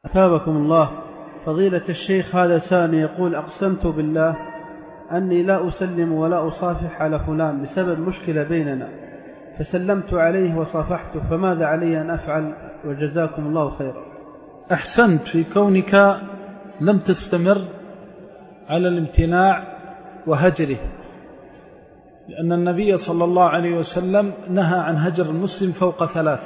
أثابكم الله. فضيلة الشيخ، هذا سائل يقول: أقسمت بالله أني لا أسلم ولا أصافح على فلان بسبب مشكلة بيننا، فسلمت عليه وصافحته، فماذا علي أن أفعل؟ وجزاكم الله خيرا. أحسنت في كونك لم تستمر على الامتناع وهجره، لأن النبي صلى الله عليه وسلم نهى عن هجر المسلم فوق 3،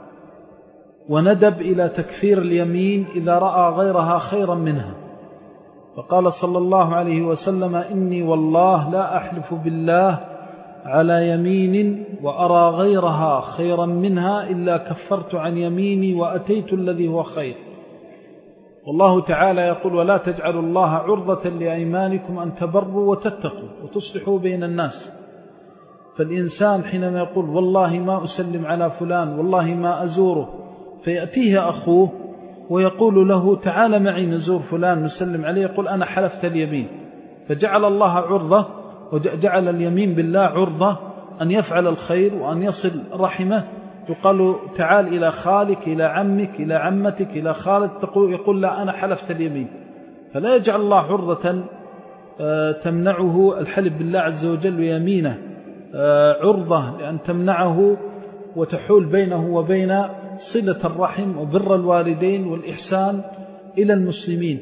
وندب إلى تكفير اليمين إذا رأى غيرها خيرا منها، فقال صلى الله عليه وسلم: إني والله لا أحلف بالله على يمين وأرى غيرها خيرا منها إلا كفرت عن يميني وأتيت الذي هو خير. والله تعالى يقول: ولا تجعلوا الله عرضة لأيمانكم أن تبروا وتتقوا وتصلحوا بين الناس. فالإنسان حينما يقول: والله ما أسلم على فلان، والله ما أزوره، فيأتيه أخوه ويقول له: تعال معي نزور فلان نسلم عليه، يقول: أنا حلفت اليمين، فجعل الله عرضة، وجعل اليمين بالله عرضة أن يفعل الخير وأن يصل رحمه. يقال: تعال إلى خالك، إلى عمك، إلى عمتك، إلى خالد، يقول: لا، أنا حلفت اليمين. فلا يجعل الله عرضة تمنعه الحلف بالله عز وجل ويمينه عرضة لأن تمنعه وتحول بينه وبين صلة الرحم وبر الوالدين والإحسان إلى المسلمين،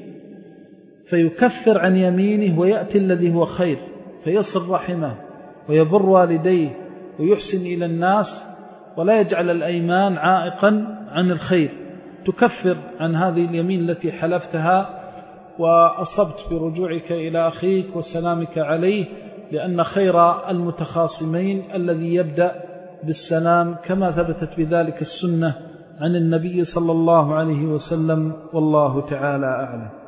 فيكفر عن يمينه ويأتي الذي هو خير، فيصل رحمه ويبر والديه ويحسن إلى الناس، ولا يجعل الأيمان عائقا عن الخير. تكفر عن هذه اليمين التي حلفتها، وأصبت برجوعك إلى أخيك وسلامك عليه، لأن خير المتخاصمين الذي يبدأ بالسلام، كما ثبتت بذلك السنة عن النبي صلى الله عليه وسلم، والله تعالى أعلم.